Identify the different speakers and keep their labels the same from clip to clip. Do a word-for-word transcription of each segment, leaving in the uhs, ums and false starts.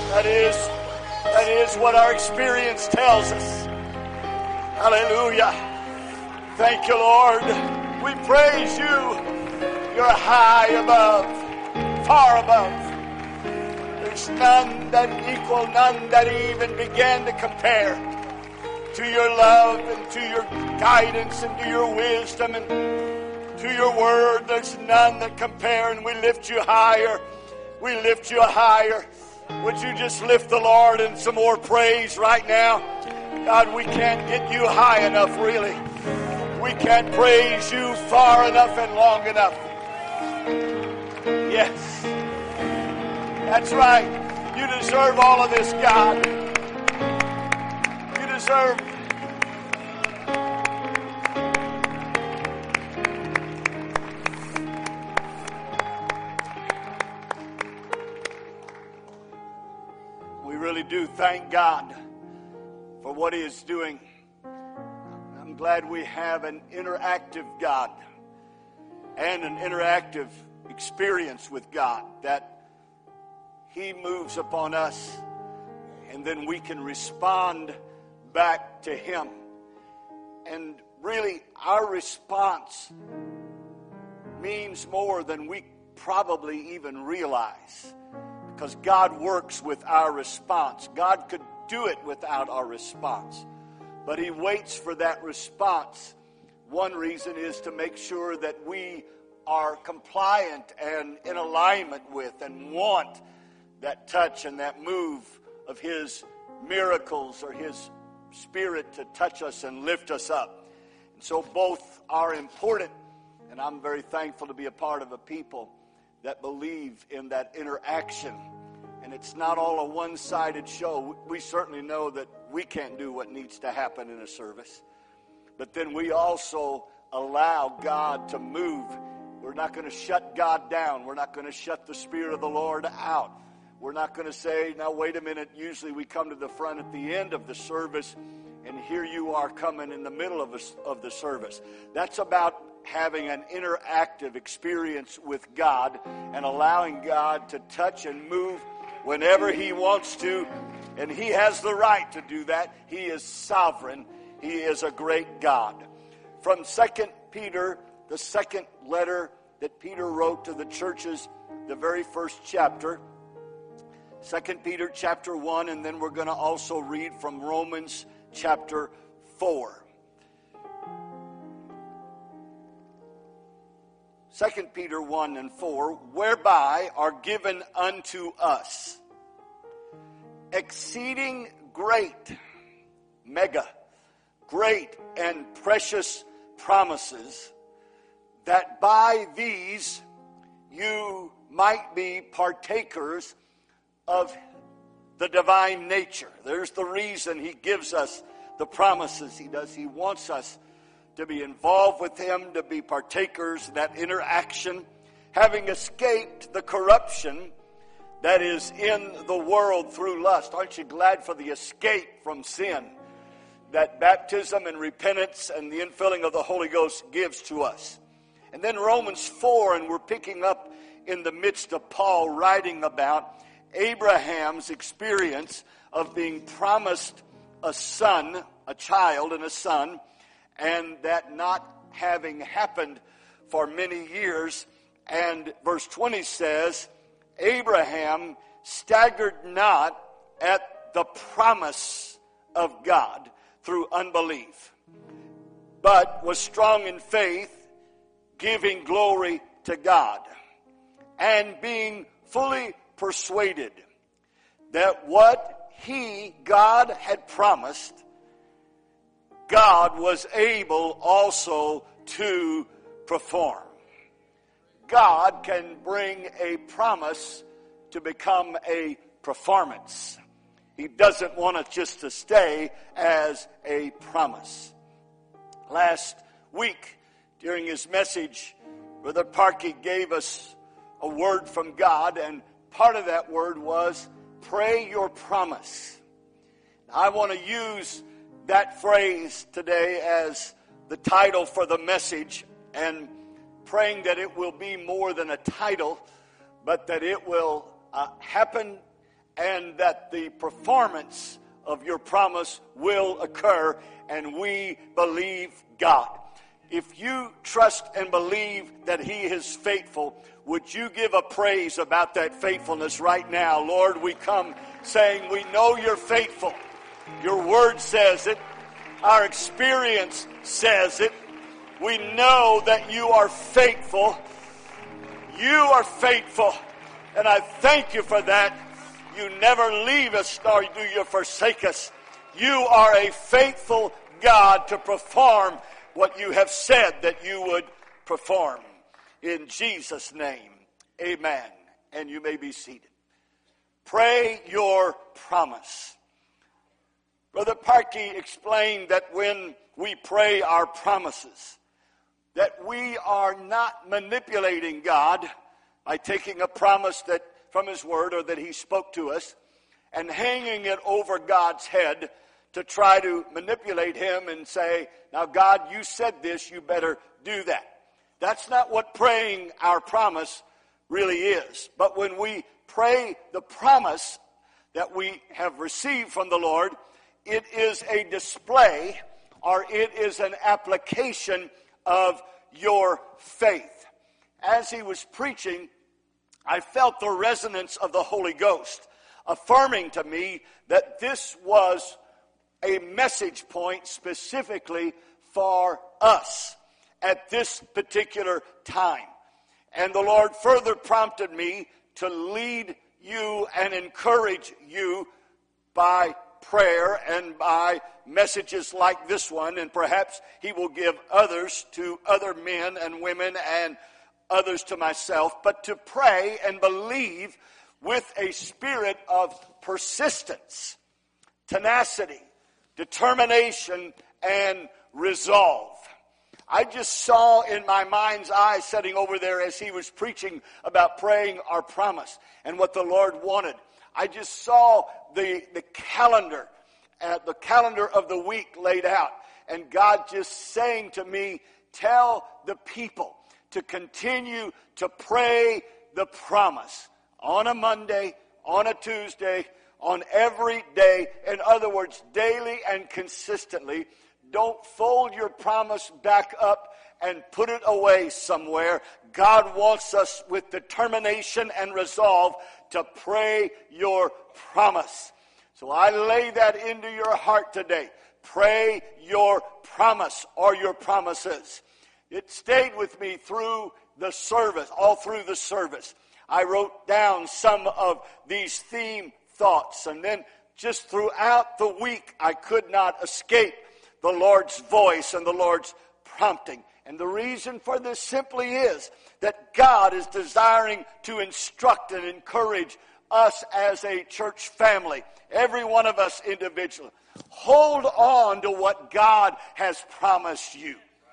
Speaker 1: That is, that is what our experience tells us. Hallelujah. Thank you, Lord. We praise you. You're high above, far above. There's none that equal, none that even began to compare to your love and to your guidance and to your wisdom and to your word. There's none that compare, and we lift you higher. We lift you higher. Would you just lift the Lord in some more praise right now? God, we can't get you high enough, really. We can't praise you far enough and long enough. Yes. That's right. You deserve all of this, God. You deserve. We really do thank God for what He is doing. I'm glad we have an interactive God and an interactive experience with God, that He moves upon us and then we can respond back to Him. And really, our response means more than we probably even realize, because God works with our response. God could do it without our response, but He waits for that response. One reason is to make sure that we are compliant and in alignment with and want that touch and that move of His miracles or His Spirit to touch us and lift us up. And so both are important, and I'm very thankful to be a part of a people that believe in that interaction. And it's not all a one-sided show. We certainly know that we can't do what needs to happen in a service. But then we also allow God to move. We're not going to shut God down. We're not going to shut the Spirit of the Lord out. We're not going to say, now wait a minute. Usually we come to the front at the end of the service, and here you are coming in the middle of, a, of the service. That's about having an interactive experience with God and allowing God to touch and move whenever He wants to, and He has the right to do that. He is sovereign. He is a great God. From Second Peter, the second letter that Peter wrote to the churches, the very first chapter, Second Peter chapter one, and then we're going to also read from Romans chapter four. Second Peter one and four, whereby are given unto us exceeding great, mega, great and precious promises, that by these you might be partakers of the divine nature. There's the reason He gives us the promises He does. He wants us to be involved with Him, to be partakers, that interaction, having escaped the corruption that is in the world through lust. Aren't you glad for the escape from sin that baptism and repentance and the infilling of the Holy Ghost gives to us? And then Romans four, and we're picking up in the midst of Paul writing about Abraham's experience of being promised a son, a child and a son, and that not having happened for many years. And verse twenty says, Abraham staggered not at the promise of God through unbelief, but was strong in faith, giving glory to God, and being fully persuaded that what he, God, had promised, God was able also to perform. God can bring a promise to become a performance. He doesn't want it just to stay as a promise. Last week, during his message, Brother Parkey gave us a word from God, and part of that word was, pray your promise. I want to use that phrase today as the title for the message, and praying that it will be more than a title, but that it will uh, happen and that the performance of your promise will occur, and we believe God. If you trust and believe that He is faithful, would you give a praise about that faithfulness right now? Lord, we come saying we know You're faithful. Your Word says it. Our experience says it. We know that You are faithful. You are faithful. And I thank You for that. You never leave us, nor do You forsake us. You are a faithful God to perform what You have said that You would perform. In Jesus' name, amen. And you may be seated. Pray your promise. Brother Parkey explained that when we pray our promises, that we are not manipulating God by taking a promise that from His Word or that He spoke to us and hanging it over God's head to try to manipulate Him and say, now God, You said this, you better do that. That's not what praying our promise really is. But when we pray the promise that we have received from the Lord, it is a display or it is an application of your faith. As he was preaching, I felt the resonance of the Holy Ghost affirming to me that this was a message point specifically for us at this particular time. And the Lord further prompted me to lead you and encourage you by prayer and by messages like this one, and perhaps He will give others to other men and women and others to myself, but to pray and believe with a spirit of persistence, tenacity, determination, and resolve. I just saw in my mind's eye sitting over there as he was preaching about praying our promise and what the Lord wanted. I just saw the, the calendar, uh, the calendar of the week laid out, and God just saying to me, tell the people to continue to pray the promise on a Monday, on a Tuesday, on every day. In other words, daily and consistently. Don't fold your promise back up and put it away somewhere. God wants us with determination and resolve to pray your promise. So I lay that into your heart today. Pray your promise or your promises. It stayed with me through the service, all through the service. I wrote down some of these theme thoughts, and then just throughout the week I could not escape the Lord's voice and the Lord's prompting. And the reason for this simply is that God is desiring to instruct and encourage us as a church family, every one of us individually. Hold on to what God has promised you.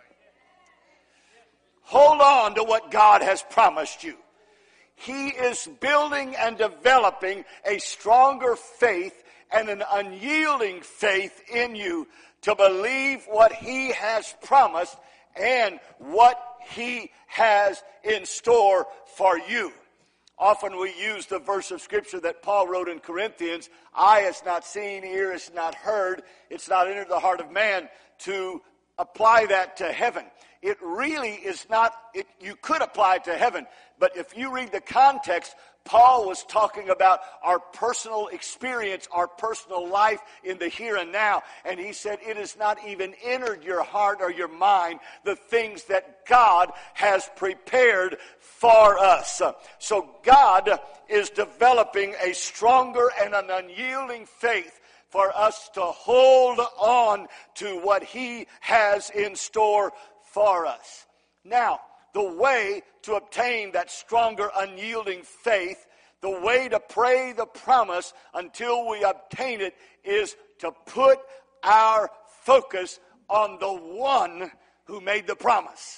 Speaker 1: Hold on to what God has promised you. He is building and developing a stronger faith and an unyielding faith in you to believe what He has promised and what He has in store for you. Often we use the verse of Scripture that Paul wrote in Corinthians, eye has not seen, ear has not heard, it's not entered the heart of man, to apply that to heaven. It really is not, it, you could apply it to heaven, but if you read the context, Paul was talking about our personal experience, our personal life in the here and now. And he said, it has not even entered your heart or your mind, the things that God has prepared for us. So God is developing a stronger and an unyielding faith for us to hold on to what He has in store for us. Now, the way to obtain that stronger, unyielding faith, the way to pray the promise until we obtain it, is to put our focus on the one who made the promise.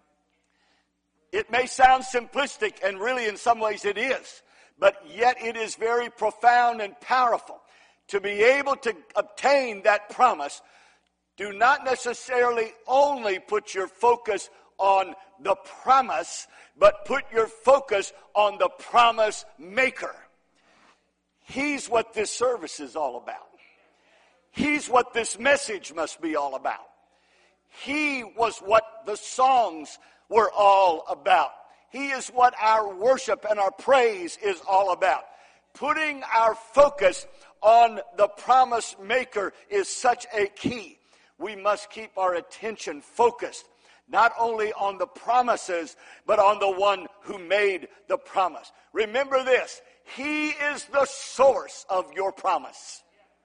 Speaker 1: It may sound simplistic, and really in some ways it is, but yet it is very profound and powerful. To be able to obtain that promise, do not necessarily only put your focus on the promise, but put your focus on the promise maker. He's what this service is all about. He's what this message must be all about. He was what the songs were all about. He is what our worship and our praise is all about. Putting our focus on the promise maker is such a key. We must keep our attention focused, not only on the promises, but on the one who made the promise. Remember this, He is the source of your promise.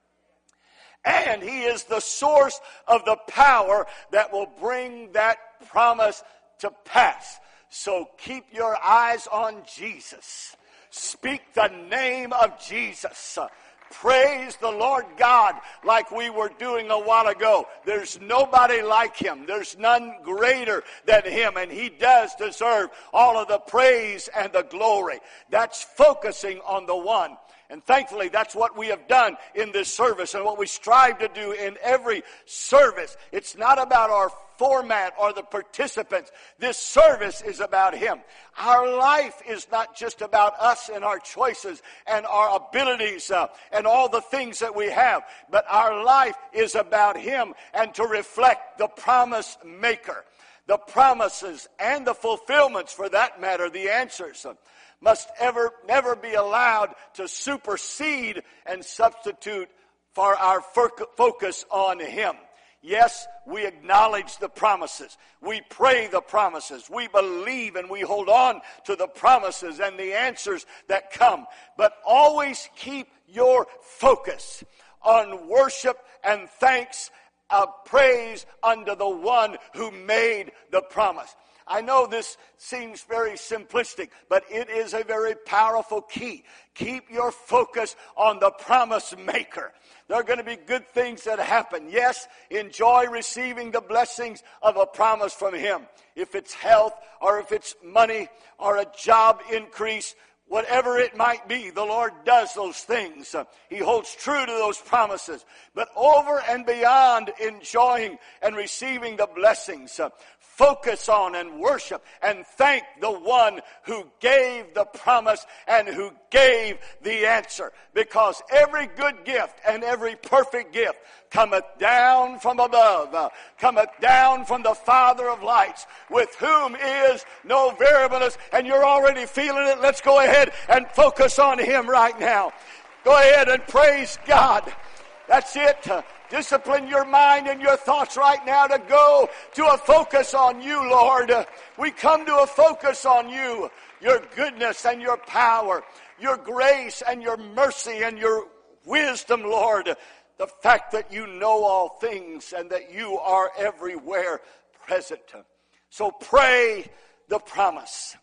Speaker 1: And He is the source of the power that will bring that promise to pass. So keep your eyes on Jesus. Speak the name of Jesus. Praise the Lord God like we were doing a while ago. There's nobody like Him. There's none greater than Him. And He does deserve all of the praise and the glory. That's focusing on the one. And thankfully, that's what we have done in this service and what we strive to do in every service. It's not about our format or the participants. This service is about Him. Our life is not just about us and our choices and our abilities uh, and all the things that we have, but our life is about Him and to reflect the promise maker. The promises and the fulfillments, for that matter, the answers, uh, must ever never be allowed to supersede and substitute for our focus on Him. Yes, we acknowledge the promises. We pray the promises. We believe and we hold on to the promises and the answers that come. But always keep your focus on worship and thanks, uh, praise unto the one who made the promise. I know this seems very simplistic, but it is a very powerful key. Keep your focus on the promise maker. There are going to be good things that happen. Yes, enjoy receiving the blessings of a promise from Him. If it's health, or if it's money, or a job increase, whatever it might be, the Lord does those things. Uh, he holds true to those promises. But over and beyond enjoying and receiving the blessings, uh, focus on and worship and thank the one who gave the promise and who gave the answer. Because every good gift and every perfect gift cometh down from above, uh, cometh down from the Father of lights, with whom is no variableness. And you're already feeling it. Let's go ahead and focus on Him right now. Go ahead and praise God. That's it. Uh, discipline your mind and your thoughts right now to go to a focus on You, Lord. Uh, we come to a focus on You, Your goodness and Your power, Your grace and Your mercy and Your wisdom, Lord. The fact that You know all things and that You are everywhere present. So pray the promise.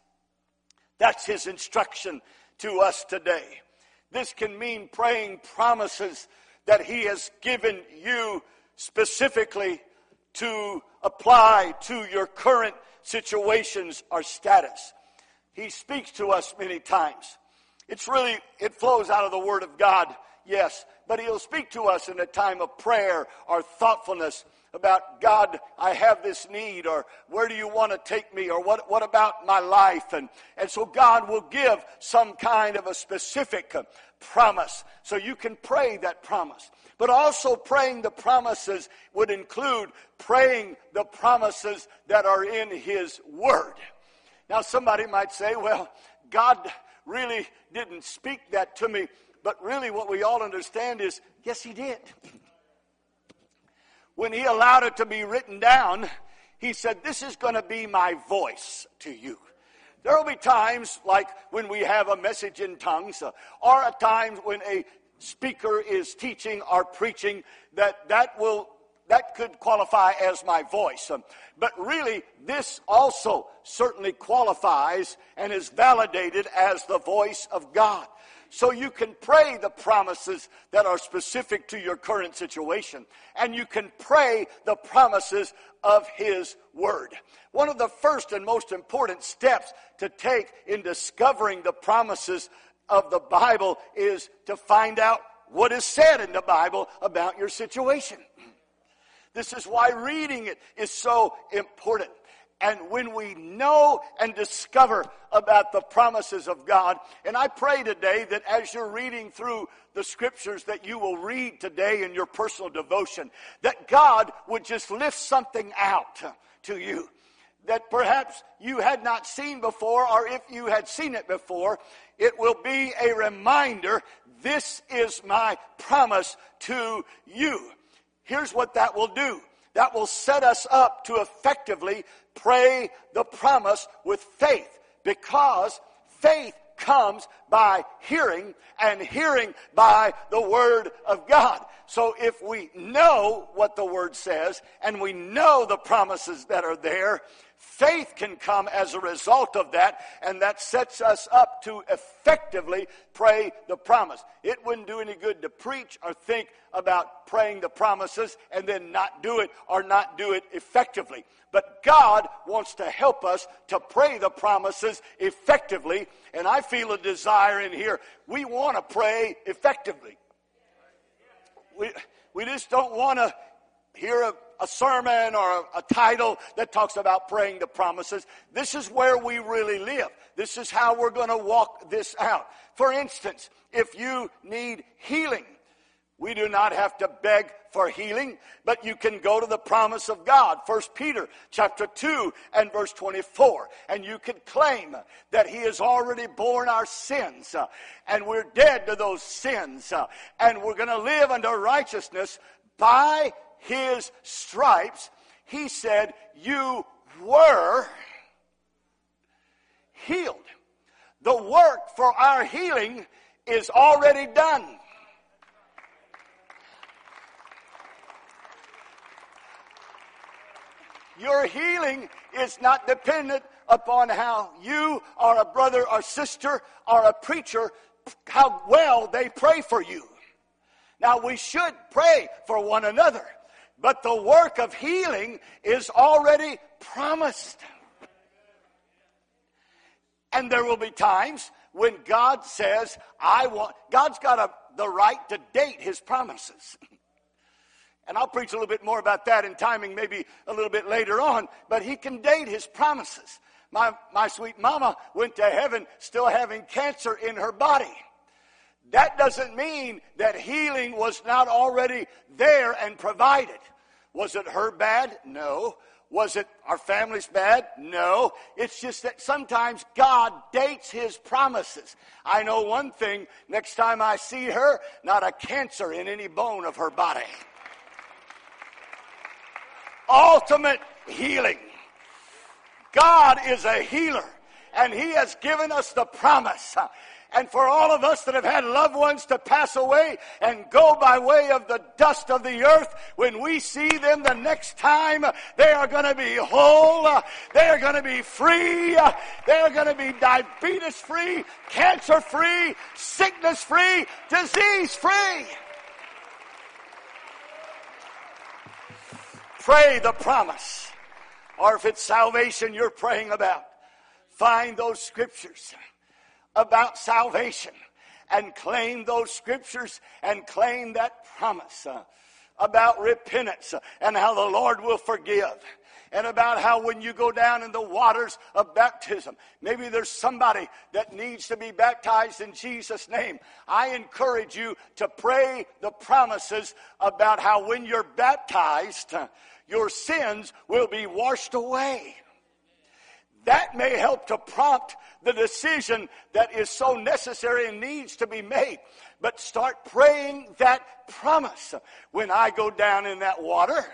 Speaker 1: That's His instruction to us today. This can mean praying promises that He has given you specifically to apply to your current situations or status. He speaks to us many times. It's really, it flows out of the Word of God, yes, but He'll speak to us in a time of prayer or thoughtfulness about, God, I have this need, or where do You want to take me, or what, what about my life? And, and so God will give some kind of a specific uh, promise, so you can pray that promise. But also praying the promises would include praying the promises that are in His Word. Now somebody might say, well, God really didn't speak that to me, but really what we all understand is, yes, He did. When He allowed it to be written down, He said, this is going to be my voice to you. There will be times like when we have a message in tongues, uh, or at times when a speaker is teaching or preaching, that that will that could qualify as my voice. Um, but really, this also certainly qualifies and is validated as the voice of God. So you can pray the promises that are specific to your current situation. And you can pray the promises of His Word. One of the first and most important steps to take in discovering the promises of the Bible is to find out what is said in the Bible about your situation. This is why reading it is so important. and when we know and discover about the promises of God. And I pray today that as you're reading through the scriptures that you will read today in your personal devotion, that God would just lift something out to you that perhaps you had not seen before, or if you had seen it before, it will be a reminder, this is my promise to you. Here's what that will do. That will set us up to effectively pray the promise with faith, because faith comes by hearing, and hearing by the Word of God. So if we know what the Word says, and we know the promises that are there, faith can come as a result of that, and that sets us up to effectively pray the promise. It wouldn't do any good to preach or think about praying the promises and then not do it or not do it effectively. But God wants to help us to pray the promises effectively, and I feel a desire in here. We want to pray effectively. We, we just don't want to hear a, a sermon or a, a title that talks about praying the promises. This is where we really live. This is how we're going to walk this out. For instance, if you need healing, we do not have to beg for healing, but you can go to the promise of God. First Peter chapter two and verse twenty-four. And you can claim that He has already borne our sins, uh, and we're dead to those sins, uh, and we're going to live under righteousness. By His stripes, He said, you were healed. The work for our healing is already done. Your healing is not dependent upon how you or a brother or sister or a preacher, how well they pray for you. Now, we should pray for one another, but the work of healing is already promised. And there will be times when God says, I want, God's got a, the right to date His promises. And I'll preach a little bit more about that in timing, maybe a little bit later on. But He can date His promises. My, my sweet mama went to heaven still having cancer in her body. That doesn't mean that healing was not already there and provided. Was it her bad? No. Was it our family's bad? No. It's just that sometimes God dates His promises. I know one thing, next time I see her, not a cancer in any bone of her body. Ultimate healing. God is a healer, and He has given us the promise. And for all of us that have had loved ones to pass away and go by way of the dust of the earth, when we see them the next time, they are going to be whole, they are going to be free, they are going to be diabetes free, cancer free, sickness free, disease free. Pray the promise. Or if it's salvation you're praying about, find those scriptures about salvation and claim those scriptures and claim that promise uh, about repentance uh, and how the Lord will forgive. And about how when you go down in the waters of baptism, maybe there's somebody that needs to be baptized in Jesus' name. I encourage you to pray the promises about how when you're baptized, uh, your sins will be washed away. That may help to prompt the decision that is so necessary and needs to be made. But start praying that promise. When I go down in that water,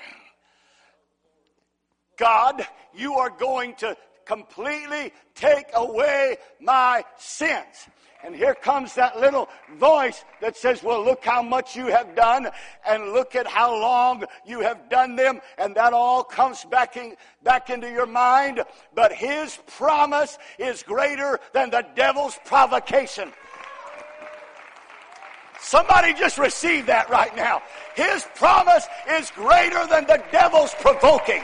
Speaker 1: God, you are going to completely take away my sins. And here comes that little voice that says, well, look how much you have done, and look at how long you have done them. And that all comes back, in, back into your mind. But His promise is greater than the devil's provocation. Somebody just receive that right now. His promise is greater than the devil's provoking.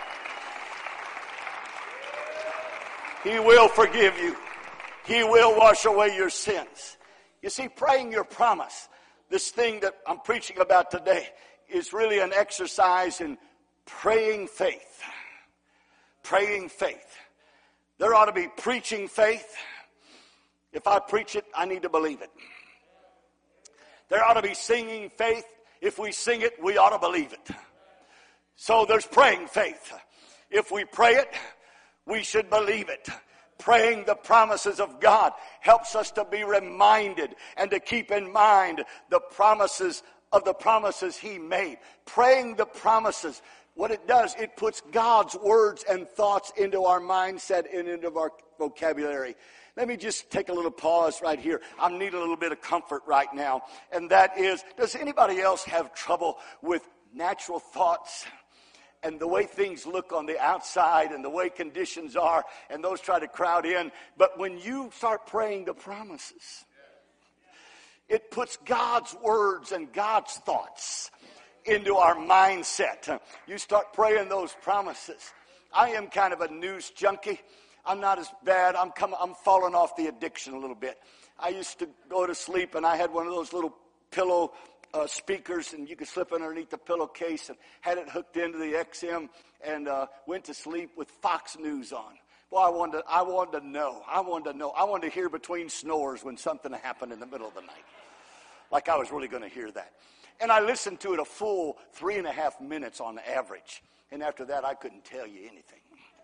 Speaker 1: He will forgive you. He will wash away your sins. You see, praying your promise, this thing that I'm preaching about today, is really an exercise in praying faith. praying faith. There ought to be preaching faith. If I preach it, I need to believe it. There ought to be singing faith. If we sing it, we ought to believe it. So there's praying faith. If we pray it, we should believe it. Praying the promises of God helps us to be reminded and to keep in mind the promises of the promises He made. Praying the promises, what it does, it puts God's words and thoughts into our mindset and into our vocabulary. Let me just take a little pause right here. I need a little bit of comfort right now. And that is, does anybody else have trouble with natural thoughts and the way things look on the outside and the way conditions are, and those try to crowd in? But when you start praying the promises, it puts God's words and God's thoughts into our mindset. You start praying those promises. I am kind of a news junkie. I'm not as bad. I'm coming, I'm falling off the addiction a little bit. I used to go to sleep and I had one of those little pillow uh, speakers, and you could slip underneath the pillowcase, and had it hooked into the X M, and uh, went to sleep with Fox News on. Well, I wanted to, I wanted to know. I wanted to know. I wanted to hear between snores when something happened in the middle of the night. Like I was really going to hear that. And I listened to it a full three and a half minutes on average. And after that, I couldn't tell you anything.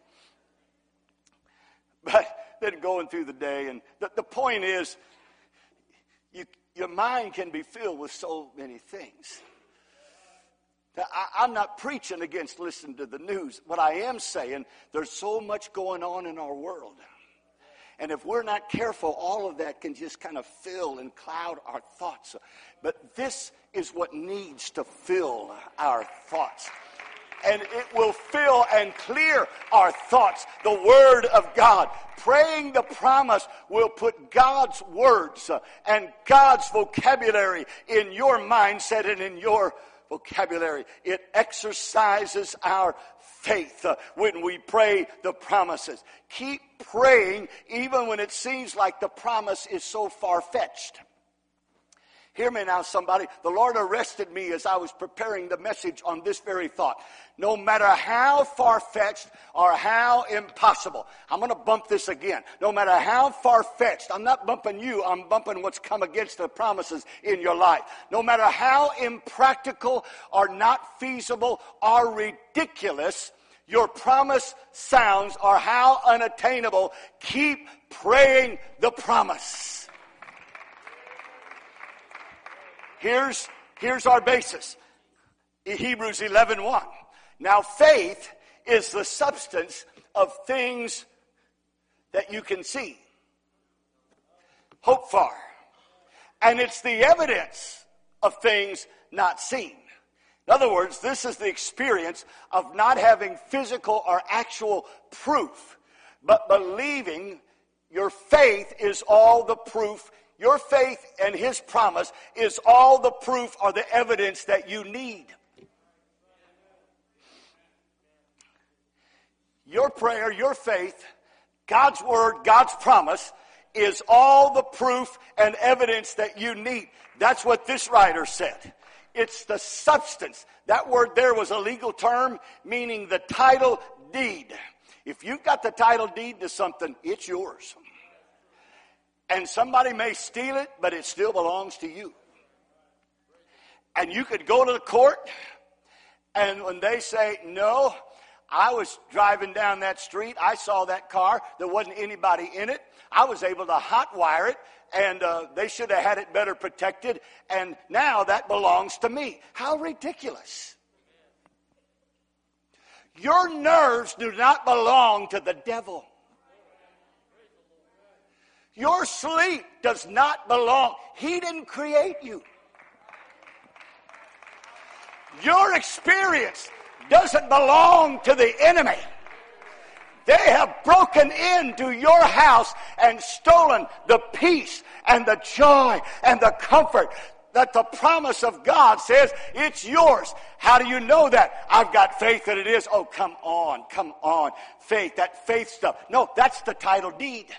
Speaker 1: But then going through the day, and the, the point is, you, your mind can be filled with so many things. Now, I, I'm not preaching against listening to the news, but I am saying there's so much going on in our world. And if we're not careful, all of that can just kind of fill and cloud our thoughts. But this is what needs to fill our thoughts. And it will fill and clear our thoughts, the Word of God. Praying the promise will put God's words and God's vocabulary in your mindset and in your vocabulary. It exercises our faith uh, when we pray the promises. Keep praying even when it seems like the promise is so far-fetched. Hear me now, somebody. The Lord arrested me as I was preparing the message on this very thought. No matter how far-fetched or how impossible, I'm going to bump this again. No matter how far-fetched, I'm not bumping you, I'm bumping what's come against the promises in your life. No matter how impractical or not feasible or ridiculous your promise sounds or how unattainable, keep praying the promise. Here's, here's our basis. Hebrews eleven one. Now faith is the substance of things that you can see, hope for. And it's the evidence of things not seen. In other words, this is the experience of not having physical or actual proof, but believing. Your faith is all the proof. Your faith and His promise is all the proof or the evidence that you need. Your prayer, your faith, God's word, God's promise is all the proof and evidence that you need. That's what this writer said. It's the substance. That word there was a legal term meaning the title deed. If you've got the title deed to something, it's yours. And somebody may steal it, but it still belongs to you. And you could go to the court, and when they say, no, I was driving down that street, I saw that car, there wasn't anybody in it, I was able to hotwire it, and uh, they should have had it better protected, and now that belongs to me. How ridiculous. Your nerves do not belong to the devil. Your sleep does not belong. He didn't create you. Your experience doesn't belong to the enemy. They have broken into your house and stolen the peace and the joy and the comfort that the promise of God says it's yours. How do you know that? I've got faith that it is. Oh, come on, come on. Faith, that faith stuff. No, that's the title deed.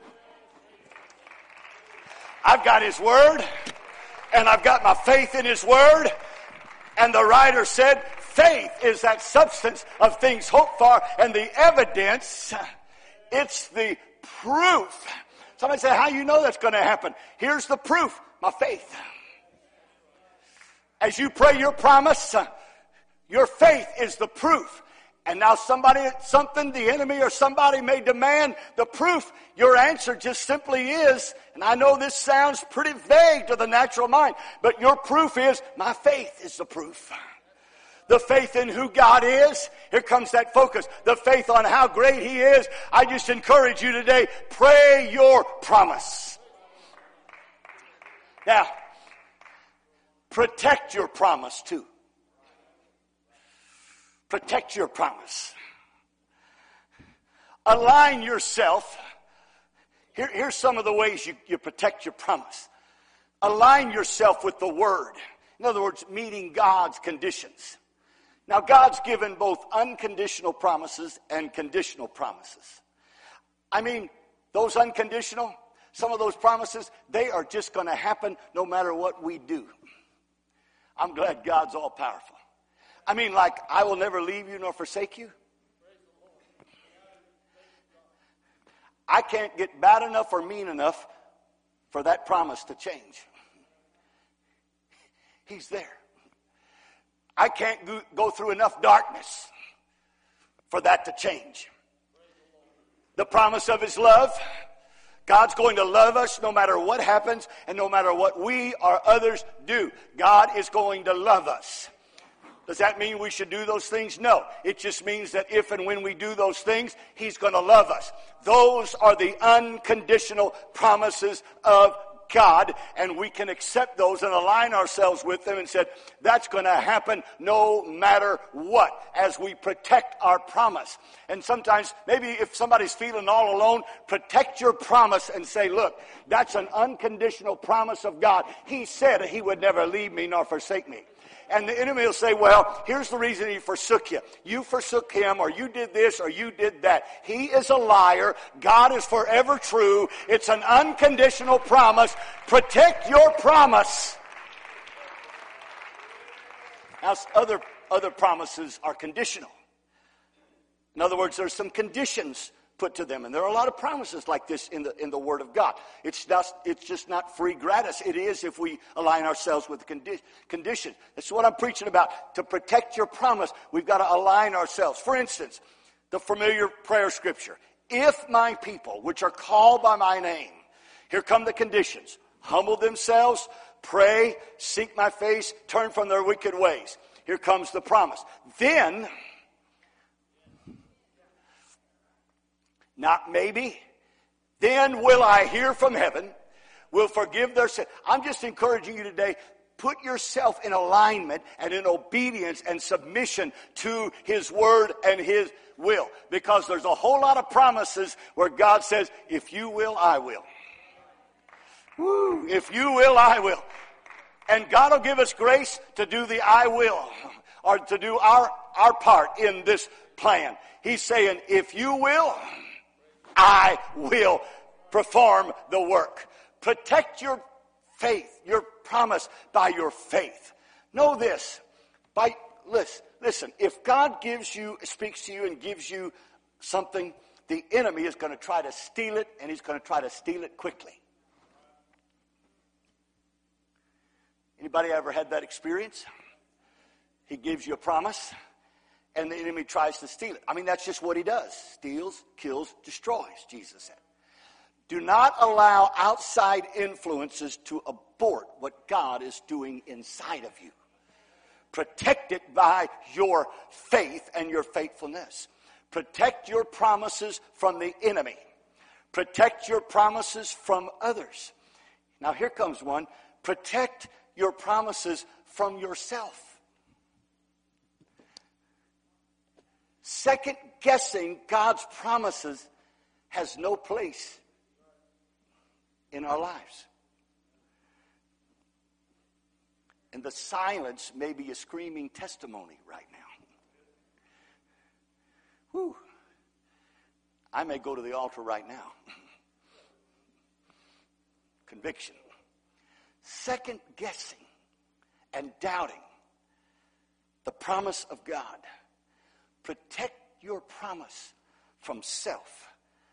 Speaker 1: I've got His Word, and I've got my faith in His Word. And the writer said, faith is that substance of things hoped for, and the evidence, it's the proof. Somebody say, how you know that's going to happen? Here's the proof, my faith. As you pray your promise, your faith is the proof. And now somebody, something, the enemy or somebody may demand the proof. Your answer just simply is, and I know this sounds pretty vague to the natural mind, but your proof is, my faith is the proof. The faith in who God is. Here comes that focus. The faith on how great He is. I just encourage you today, pray your promise. Now, protect your promise too. Protect your promise. Align yourself. Here, here's some of the ways you, you protect your promise. Align yourself with the Word. In other words, meeting God's conditions. Now, God's given both unconditional promises and conditional promises. I mean, those unconditional, some of those promises, they are just going to happen no matter what we do. I'm glad God's all powerful. I mean, like, I will never leave you nor forsake you. I can't get bad enough or mean enough for that promise to change. He's there. I can't go, go through enough darkness for that to change. The promise of His love. God's going to love us no matter what happens and no matter what we or others do. God is going to love us. Does that mean we should do those things? No. It just means that if and when we do those things, He's going to love us. Those are the unconditional promises of God, and we can accept those and align ourselves with them and say, that's going to happen no matter what, as we protect our promise. And sometimes, maybe if somebody's feeling all alone, protect your promise and say, look, that's an unconditional promise of God. He said He would never leave me nor forsake me. And the enemy will say, well, here's the reason he forsook you. You forsook him, or you did this, or you did that. He is a liar. God is forever true. It's an unconditional promise. Protect your promise. Now, other, other promises are conditional. In other words, there's some conditions put to them. And there are a lot of promises like this in the in the Word of God. It's just, it's just not free gratis. It is if we align ourselves with the condi- conditions. That's what I'm preaching about. To protect your promise, we've got to align ourselves. For instance, the familiar prayer scripture. If my people, which are called by my name, here come the conditions. Humble themselves, pray, seek my face, turn from their wicked ways. Here comes the promise. Then, not maybe, then will I hear from heaven, will forgive their sin. I'm just encouraging you today, put yourself in alignment and in obedience and submission to His Word and His will. Because there's a whole lot of promises where God says, if you will, I will. Woo, if you will, I will. And God will give us grace to do the I will, or to do our, our part in this plan. He's saying, if you will, I will perform the work. Protect your faith, your promise by your faith. Know this. By listen, listen, if God gives you, speaks to you and gives you something, the enemy is going to try to steal it, and he's going to try to steal it quickly. Anybody ever had that experience? He gives you a promise, and the enemy tries to steal it. I mean, that's just what he does. Steals, kills, destroys, Jesus said. Do not allow outside influences to abort what God is doing inside of you. Protect it by your faith and your faithfulness. Protect your promises from the enemy. Protect your promises from others. Now here comes one. Protect your promises from yourself. Second guessing God's promises has no place in our lives. And the silence may be a screaming testimony right now. Whew. I may go to the altar right now. Conviction. Second guessing and doubting the promise of God. Protect your promise from self.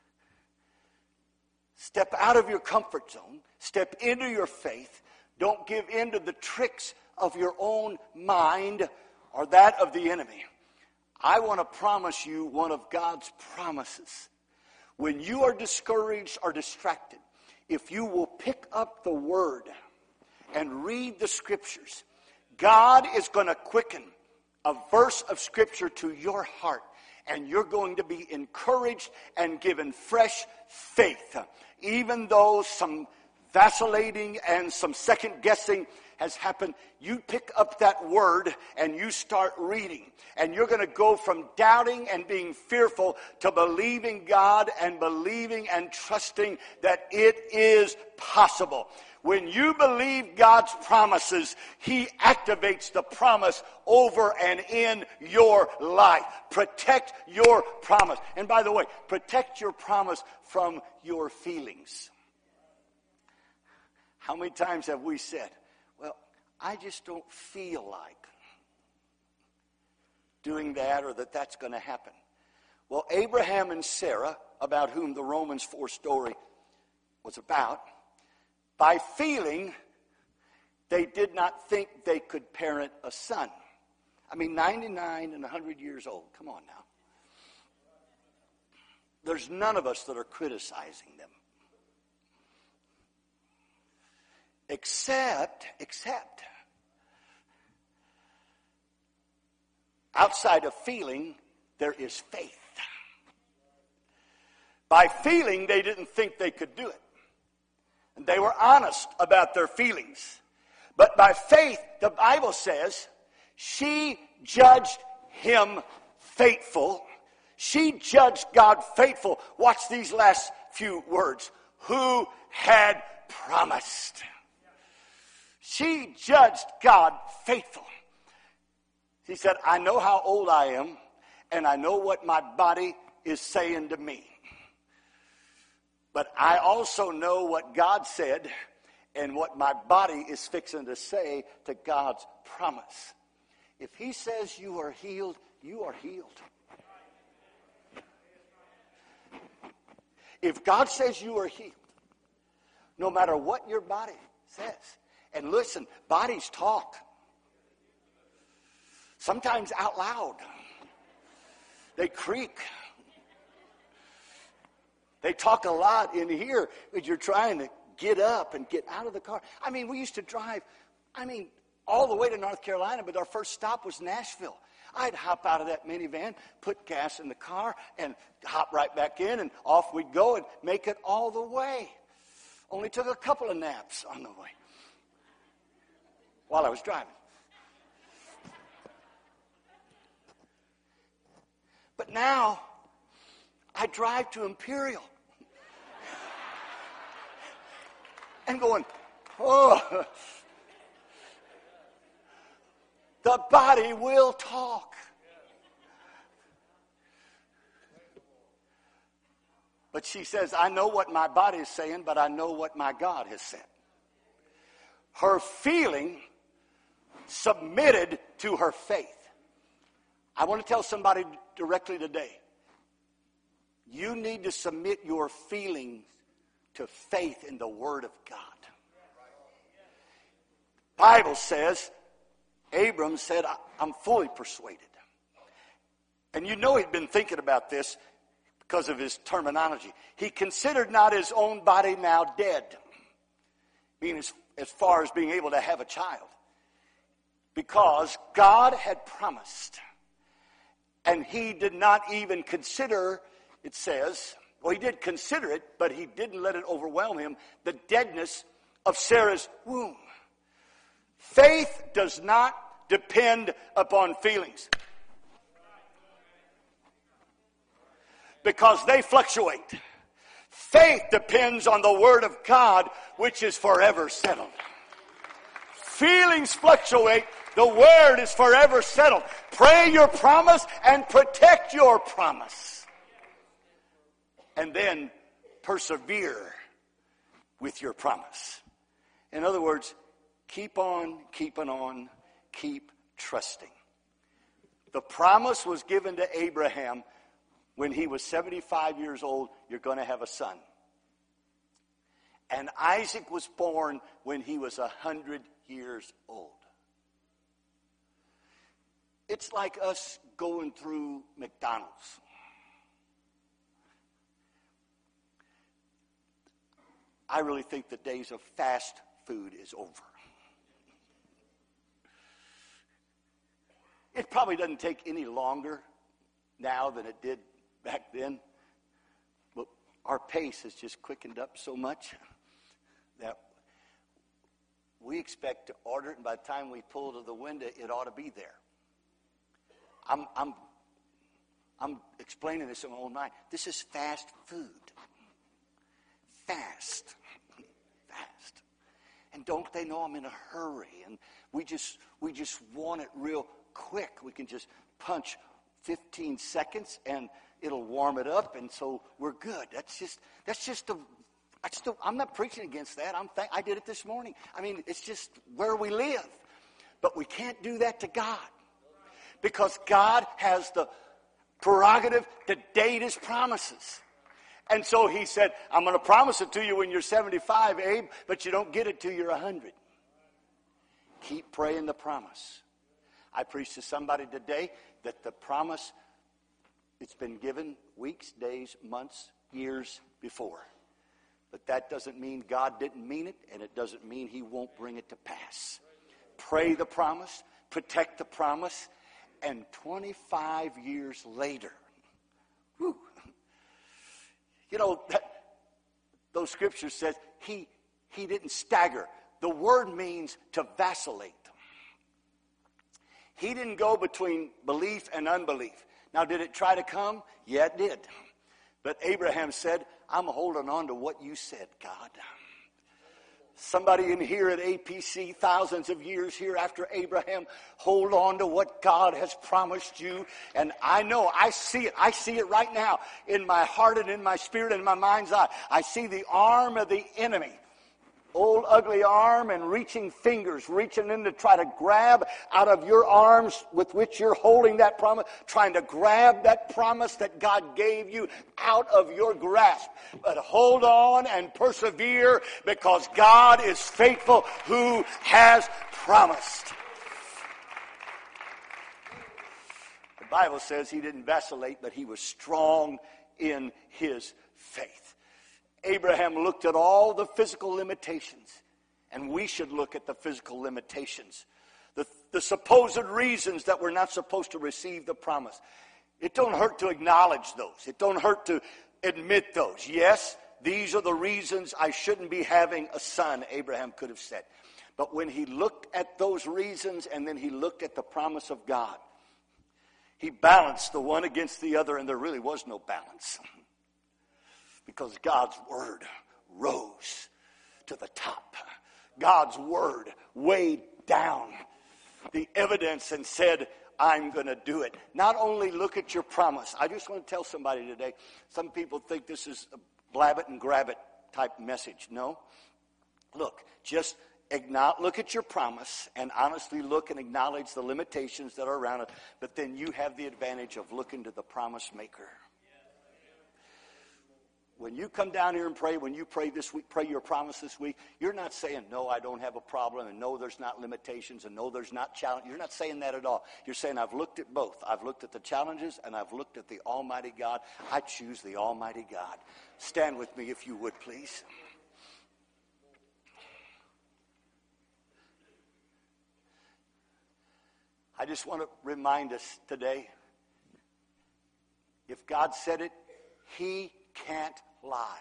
Speaker 1: Step out of your comfort zone. Step into your faith. Don't give in to the tricks of your own mind or that of the enemy. I want to promise you one of God's promises. When you are discouraged or distracted, if you will pick up the Word and read the Scriptures, God is going to quicken a verse of Scripture to your heart, and you're going to be encouraged and given fresh faith. Even though some vacillating and some second guessing has happened, you pick up that word and you start reading. And you're going to go from doubting and being fearful to believing God and believing and trusting that it is possible. When you believe God's promises, He activates the promise over and in your life. Protect your promise. And by the way, protect your promise from your feelings. How many times have we said, well, I just don't feel like doing that or that that's going to happen. Well, Abraham and Sarah, about whom the Romans four story was about, by feeling, they did not think they could parent a son. I mean, ninety-nine and one hundred years old. Come on now. There's none of us that are criticizing them. Except, except, outside of feeling, there is faith. By feeling, they didn't think they could do it. And they were honest about their feelings. But by faith, the Bible says, she judged him faithful. She judged God faithful. Watch these last few words. Who had promised. She judged God faithful. She said, I know how old I am, and I know what my body is saying to me. But I also know what God said and what my body is fixing to say to God's promise. If He says you are healed, you are healed. If God says you are healed, no matter what your body says. And listen, bodies talk. Sometimes out loud. They creak. They talk a lot in here as you're trying to get up and get out of the car. I mean, we used to drive, I mean, all the way to North Carolina, but our first stop was Nashville. I'd hop out of that minivan, put gas in the car, and hop right back in, and off we'd go and make it all the way. Only took a couple of naps on the way while I was driving. But now, I drive to Imperial and going, oh, the body will talk. But she says, I know what my body is saying, but I know what my God has said. Her feeling submitted to her faith. I want to tell somebody directly today, you need to submit your feelings to faith in the Word of God. Bible says, Abram said, I'm fully persuaded. And you know he'd been thinking about this because of his terminology. He considered not his own body now dead, meaning as, as far as being able to have a child, because God had promised. And he did not even consider, it says, well, he did consider it, but he didn't let it overwhelm him, the deadness of Sarah's womb. Faith does not depend upon feelings, because they fluctuate. Faith depends on the Word of God, which is forever settled. Feelings fluctuate. The Word is forever settled. Pray your promise and protect your promise. And then persevere with your promise. In other words, keep on keeping on, keep trusting. The promise was given to Abraham when he was seventy-five years old, you're going to have a son. And Isaac was born when he was one hundred years old. It's like us going through McDonald's. I really think the days of fast food is over. It probably doesn't take any longer now than it did back then. But our pace has just quickened up so much that we expect to order it, and by the time we pull to the window, it ought to be there. I'm, I'm, I'm explaining this in my own mind. This is fast food. Fast. Fast. And don't they know I'm in a hurry? And we just we just want it real quick. We can just punch fifteen seconds and it'll warm it up, and so we're good. That's just that's just the that's the, I'm not preaching against that. I'm th- I did it this morning. I mean, it's just where we live. But we can't do that to God. Because God has the prerogative to date his promises. And so he said, I'm going to promise it to you when you're seventy-five, Abe, but you don't get it till you're one hundred. Keep praying the promise. I preached to somebody today that the promise, it's been given weeks, days, months, years before. But that doesn't mean God didn't mean it, and it doesn't mean he won't bring it to pass. Pray the promise, protect the promise, and twenty-five years later, whew, you know, that, those scriptures says he, he didn't stagger. The word means to vacillate. He didn't go between belief and unbelief. Now, did it try to come? Yeah, it did. But Abraham said, I'm holding on to what you said, God. Somebody in here at A P C, thousands of years here after Abraham, hold on to what God has promised you. And I know, I see it. I see it right now in my heart and in my spirit and in my mind's eye. I see the arm of the enemy. Old ugly arm and reaching fingers, reaching in to try to grab out of your arms with which you're holding that promise, trying to grab that promise that God gave you out of your grasp. But hold on and persevere, because God is faithful who has promised. The Bible says he didn't vacillate, but he was strong in his faith. Abraham looked at all the physical limitations, and we should look at the physical limitations, the, the supposed reasons that we're not supposed to receive the promise. It don't hurt to acknowledge those. It don't hurt to admit those. Yes, these are the reasons I shouldn't be having a son, Abraham could have said. But when he looked at those reasons and then he looked at the promise of God, he balanced the one against the other, and there really was no balance. Because God's word rose to the top. God's word weighed down the evidence and said, I'm going to do it. Not only look at your promise. I just want to tell somebody today, some people think this is a blab it and grab it type message. No. Look, just acknowledge, look at your promise and honestly look and acknowledge the limitations that are around it. But then you have the advantage of looking to the promise maker. When you come down here and pray, when you pray this week, pray your promise this week, you're not saying, no, I don't have a problem, and no, there's not limitations, and no, there's not challenge. You're not saying that at all. You're saying, I've looked at both. I've looked at the challenges, and I've looked at the Almighty God. I choose the Almighty God. Stand with me if you would, please. I just want to remind us today, if God said it, he can't lie.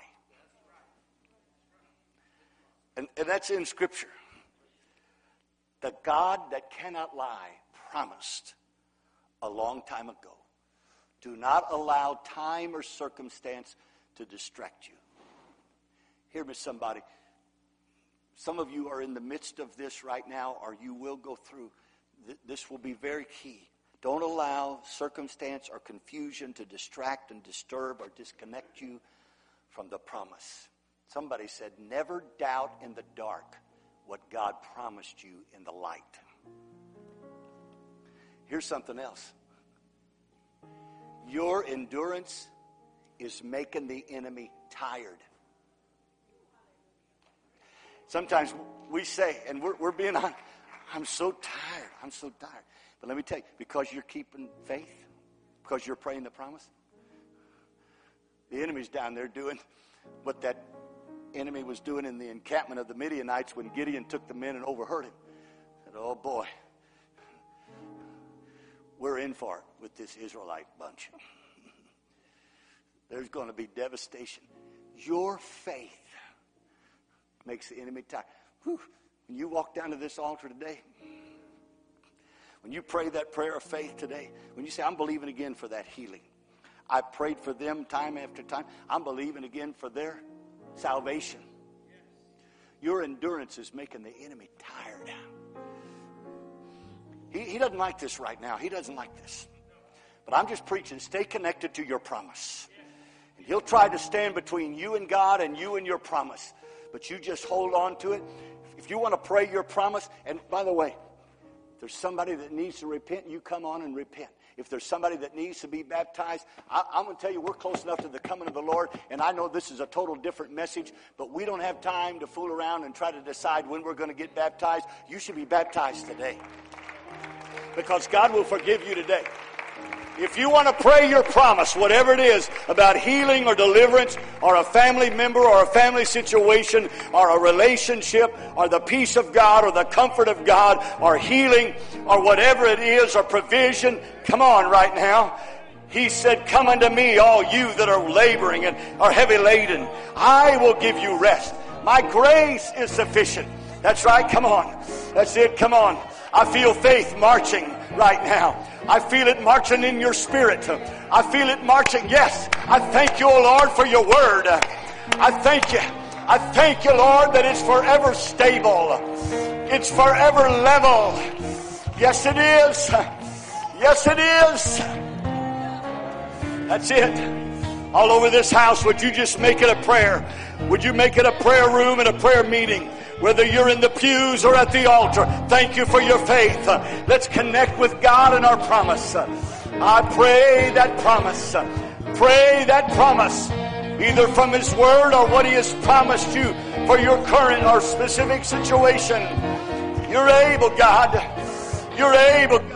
Speaker 1: And, and that's in Scripture. The God that cannot lie promised a long time ago. Do not allow time or circumstance to distract you. Hear me, somebody. Some of you are in the midst of this right now, or you will go through. This will be very key. Don't allow circumstance or confusion to distract and disturb or disconnect you from the promise. Somebody said, never doubt in the dark what God promised you in the light. Here's something else. Your endurance is making the enemy tired. Sometimes we say, and we're, we're being honest, I'm so tired. I'm so tired. But let me tell you, because you're keeping faith, because you're praying the promise, the enemy's down there doing what that enemy was doing in the encampment of the Midianites when Gideon took the men and overheard him. Said, oh boy, we're in for it with this Israelite bunch. There's going to be devastation. Your faith makes the enemy tired. Whew. When you walk down to this altar today, when you pray that prayer of faith today, when you say, I'm believing again for that healing. I prayed for them time after time. I'm believing again for their salvation. Your endurance is making the enemy tired. He, he doesn't like this right now. He doesn't like this. But I'm just preaching, stay connected to your promise. And he'll try to stand between you and God and you and your promise. But you just hold on to it. If you want to pray your promise, and by the way, if there's somebody that needs to repent, you come on and repent. If there's somebody that needs to be baptized, I, I'm going to tell you, we're close enough to the coming of the Lord, and I know this is a total different message, but we don't have time to fool around and try to decide when we're going to get baptized. You should be baptized today, because God will forgive you today. If you want to pray your promise, whatever it is, about healing or deliverance or a family member or a family situation or a relationship or the peace of God or the comfort of God or healing or whatever it is or provision, come on right now. He said, come unto me, all you that are laboring and are heavy laden. I will give you rest. My grace is sufficient. That's right. Come on. That's it. Come on. I feel faith marching right now. I feel it marching in your spirit. I feel it marching. Yes, I thank you, O Lord, for your word. I thank you. I thank you, Lord, that it's forever stable. It's forever level. Yes, it is. Yes, it is. That's it. All over this house, would you just make it a prayer? Would you make it a prayer room and a prayer meeting? Whether you're in the pews or at the altar, thank you for your faith. Let's connect with God and our promise. I pray that promise. Pray that promise, either from His Word or what He has promised you for your current or specific situation. You're able, God. You're able.